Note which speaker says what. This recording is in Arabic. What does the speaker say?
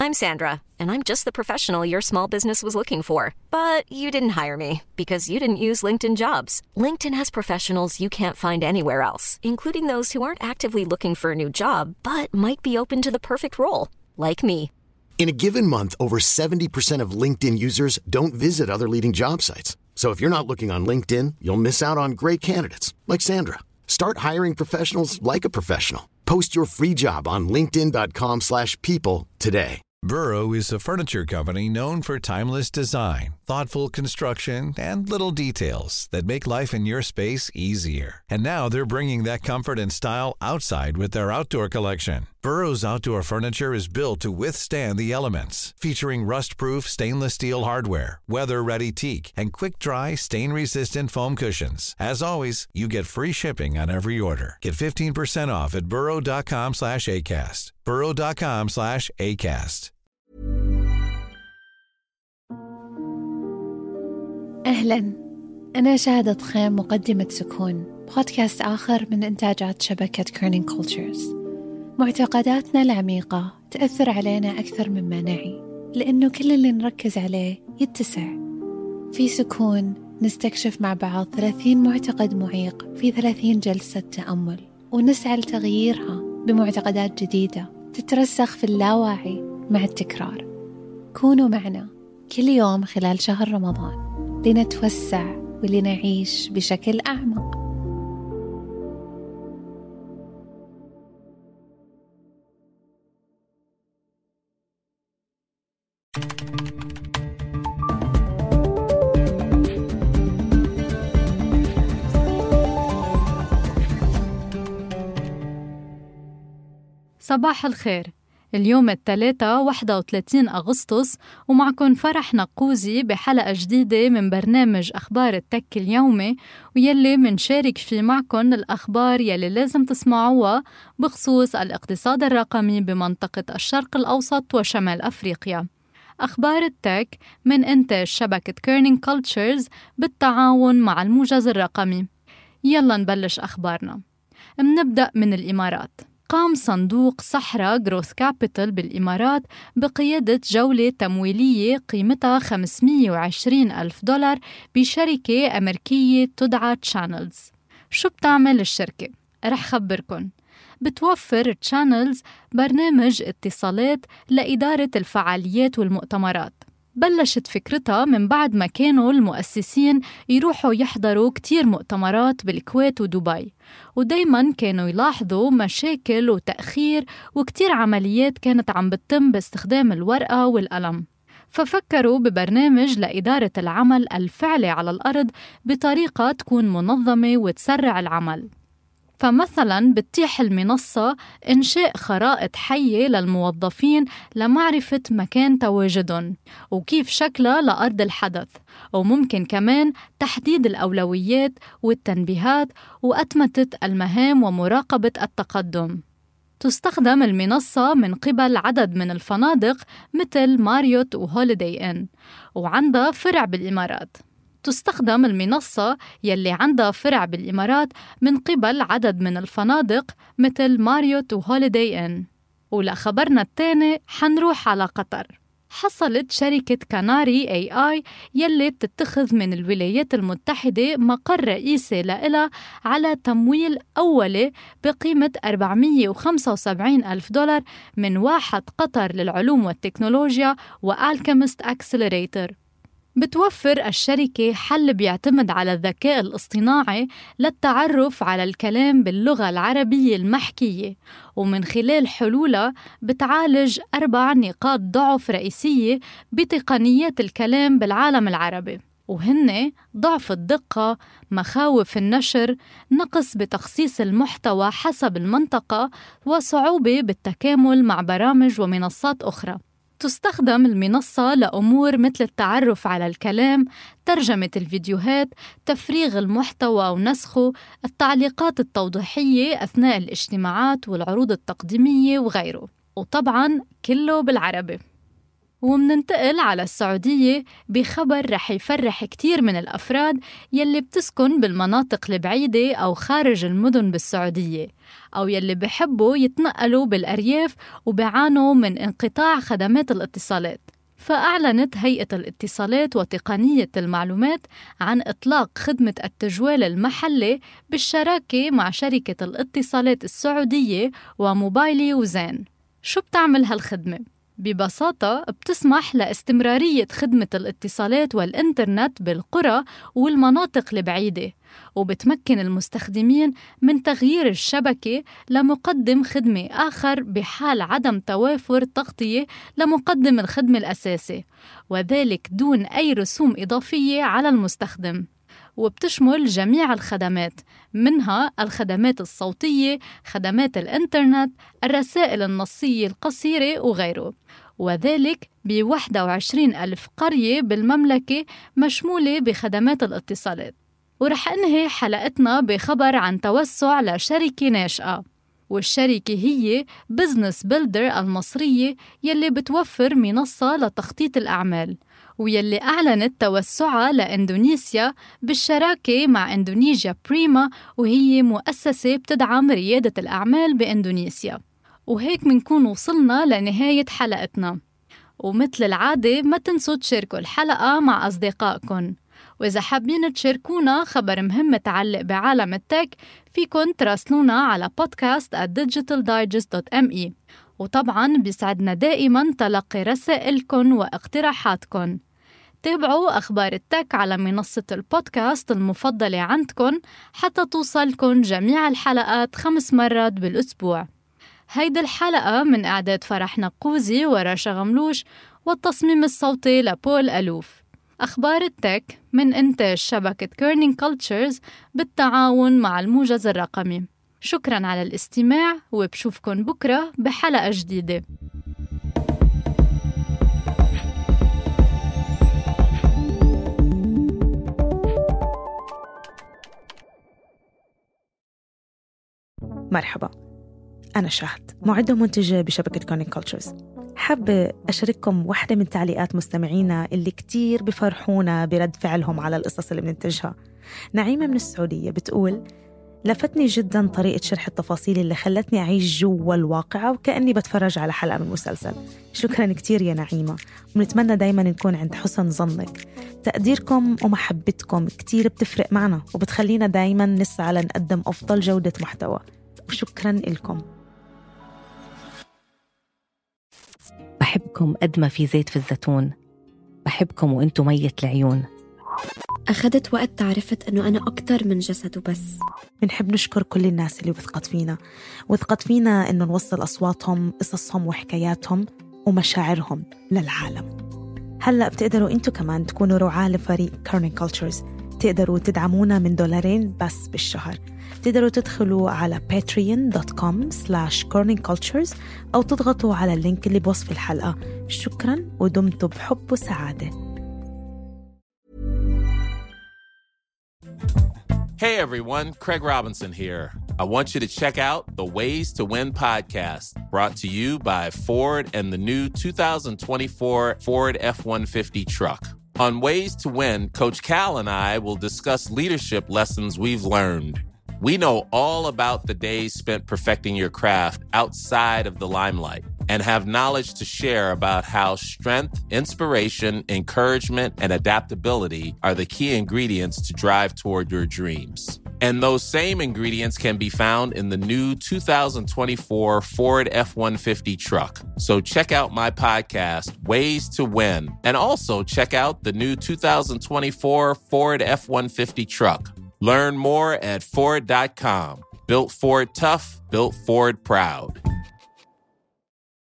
Speaker 1: I'm Sandra, and I'm just the professional your small business was looking for. But you didn't hire me because you didn't use LinkedIn Jobs. LinkedIn has professionals you can't find anywhere else, including those who aren't actively looking for a new job, but might be open to the perfect role, like me.
Speaker 2: In a given month, over 70% of LinkedIn users don't visit other leading job sites. So if you're not looking on LinkedIn, you'll miss out on great candidates like Sandra. Start hiring professionals like a professional. Post your free job on linkedin.com/people today.
Speaker 3: Burrow is a furniture company known for timeless design, thoughtful construction, and little details that make life in your space easier. And now they're bringing that comfort and style outside with their outdoor collection. Burrow's outdoor furniture is built to withstand the elements, featuring rust-proof stainless steel hardware, weather-ready teak, and quick-dry, stain-resistant foam cushions. As always, you get free shipping on every order. Get 15% off at burrow.com/ACAST. burrow.com/ACAST.
Speaker 4: أهلاً، أنا شهادة خيم، مقدمة سكون، بودكاست آخر من إنتاجات شبكة كيرنينج كولتشرز. معتقداتنا العميقة تأثر علينا أكثر مما نعي، لأنه كل اللي نركز عليه يتسع. في سكون نستكشف مع بعض 30 معتقد معيق في 30 جلسة تأمل، ونسعى لتغييرها بمعتقدات جديدة تترسخ في اللاواعي مع التكرار. كونوا معنا كل يوم خلال شهر رمضان لنتوسع ولنعيش بشكل أعمق. صباح الخير. اليوم الثلاثاء 31 أغسطس، ومعكم فرح نقوزي بحلقة جديدة من برنامج أخبار التك اليومي، ويلي منشارك فيه معكم الأخبار يلي لازم تسمعوها بخصوص الاقتصاد الرقمي بمنطقة الشرق الأوسط وشمال أفريقيا. أخبار التك من إنتاج شبكة كيرنينج كولتشرز بالتعاون مع الموجز الرقمي. يلا نبلش أخبارنا. منبدأ من الإمارات. قام صندوق صحراء جروث كابيتال بالإمارات بقيادة جولة تمويلية قيمتها $520,000 بشركة أمريكية تدعى تشانلز. شو بتعمل الشركة؟ رح خبركن. بتوفر تشانلز برنامج اتصالات لإدارة الفعاليات والمؤتمرات. بلشت فكرتها من بعد ما كانوا المؤسسين يروحوا يحضروا كتير مؤتمرات بالكويت ودبي، ودايماً كانوا يلاحظوا مشاكل وتأخير وكتير عمليات كانت عم بتتم باستخدام الورقة والقلم. ففكروا ببرنامج لإدارة العمل الفعلي على الأرض بطريقة تكون منظمة وتسرع العمل. فمثلاً بتتيح المنصة إنشاء خرائط حية للموظفين لمعرفة مكان تواجدهم وكيف شكلها لأرض الحدث، وممكن كمان تحديد الأولويات والتنبيهات وأتمتة المهام ومراقبة التقدم. تستخدم المنصة من قبل عدد من الفنادق مثل ماريوت وهوليداي إن، وعندها فرع بالإمارات. تستخدم المنصة يلي عندها فرع بالإمارات من قبل عدد من الفنادق مثل ماريوت وهوليداي إن. ولخبرنا الثاني حنروح على قطر. حصلت شركة كناري AI يلي بتتخذ من الولايات المتحدة مقر رئيسي لإلها على تمويل أولي بقيمة $475,000 من واحد قطر للعلوم والتكنولوجيا وألكيميست أكسلريتر. بتوفر الشركة حل بيعتمد على الذكاء الاصطناعي للتعرف على الكلام باللغة العربية المحكية، ومن خلال حلولها بتعالج 4 نقاط ضعف رئيسية بتقنيات الكلام بالعالم العربي، وهن ضعف الدقة، مخاوف النشر، نقص بتخصيص المحتوى حسب المنطقة، وصعوبة بالتكامل مع برامج ومنصات أخرى. تستخدم المنصة لأمور مثل التعرف على الكلام، ترجمة الفيديوهات، تفريغ المحتوى ونسخه، التعليقات التوضيحية أثناء الاجتماعات والعروض التقديمية وغيره، وطبعاً كله بالعربي. ومننتقل على السعودية بخبر رح يفرح كتير من الأفراد يلي بتسكن بالمناطق البعيدة أو خارج المدن بالسعودية، أو يلي بحبوا يتنقلوا بالأرياف وبيعانوا من انقطاع خدمات الاتصالات. فأعلنت هيئة الاتصالات وتقنية المعلومات عن إطلاق خدمة التجوال المحلي بالشراكة مع شركة الاتصالات السعودية وموبايلي وزين. شو بتعمل هالخدمة؟ ببساطة بتسمح لاستمرارية خدمة الاتصالات والإنترنت بالقرى والمناطق البعيدة، وبتمكن المستخدمين من تغيير الشبكة لمقدم خدمة آخر بحال عدم توافر تغطية لمقدم الخدمة الأساسي، وذلك دون أي رسوم إضافية على المستخدم. وبتشمل جميع الخدمات، منها الخدمات الصوتية، خدمات الإنترنت، الرسائل النصية القصيرة وغيره، وذلك ب21,000 قرية بالمملكة مشمولة بخدمات الاتصالات. ورح أنهي حلقتنا بخبر عن توسع لشركة ناشئة، والشركة هي بزنس بيلدر المصرية يلي بتوفر منصة لتخطيط الأعمال، ويلي أعلنت توسعها لإندونيسيا بالشراكة مع إندونيسيا بريما، وهي مؤسسة بتدعم ريادة الأعمال بإندونيسيا. وهيك منكون وصلنا لنهاية حلقتنا، ومثل العادة ما تنسوا تشاركوا الحلقة مع أصدقائكم، وإذا حابين تشاركونا خبر مهم متعلق بعالم التك فيكن تراسلونا على podcast@digitaldigest.me. وطبعاً بيسعدنا دائماً تلقي رسائلكم واقتراحاتكم. تابعوا أخبار التك على منصة البودكاست المفضلة عندكم حتى توصلكم جميع الحلقات 5 مرات بالأسبوع. هيدي الحلقة من إعداد فرح نقوزي ورشا غملوش، والتصميم الصوتي لبول ألوف. أخبار التك من إنتاج شبكة كيرنينج كولتشرز بالتعاون مع الموجز الرقمي. شكراً على الاستماع، وبشوفكن بكرة بحلقة جديدة.
Speaker 5: مرحبا، أنا شهد، معدة ومنتجة بشبكة كيرنينج كولتشرز. حابة أشارككم واحدة من تعليقات مستمعينا اللي كتير بفرحونا برد فعلهم على القصص اللي بننتجها. نعيمة من السعودية بتقول: لفتني جدا طريقة شرح التفاصيل اللي خلتني أعيش جوا الواقعة وكأني بتفرج على حلقة من مسلسل. شكرا كتير يا نعيمة، ونتمنى دايما نكون عند حسن ظنك. تقديركم ومحبتكم كتير بتفرق معنا وبتخلينا دايما نسعى لنقدم أفضل جودة محتوى، وشكرا لكم.
Speaker 6: بحبكم قد ما في زيت في الزيتون، بحبكم وانتو مية العيون.
Speaker 7: أخذت وقت تعرفت أنه أنا أكتر من جسد وبس.
Speaker 5: بنحب نشكر كل الناس اللي وثقت فينا إنه نوصل أصواتهم، قصصهم وحكاياتهم ومشاعرهم للعالم. هلأ بتقدروا أنتوا كمان تكونوا رعاة لفريق كيرنينج كولتشرز. تقدروا تدعمونا من $2 بس بالشهر. تقدروا تدخلوا على patreon.com/kerningcultures أو تضغطوا على اللينك اللي بوصف الحلقة. شكرا، ودمتوا بحب وسعادة.
Speaker 8: Hey everyone, Craig Robinson here. I want you to check out the Ways to Win podcast, brought to you by Ford and the new 2024 Ford F-150 truck. On Ways to Win, Coach Cal and I will discuss leadership lessons we've learned. We know all about the days spent perfecting your craft outside of the limelight and have knowledge to share about how strength, inspiration, encouragement, and adaptability are the key ingredients to drive toward your dreams. And those same ingredients can be found in the new 2024 Ford F-150 truck. So check out my podcast, Ways to Win, and also check out the new 2024 Ford F-150 truck. Learn more at Ford.com. Built Ford tough, built Ford proud.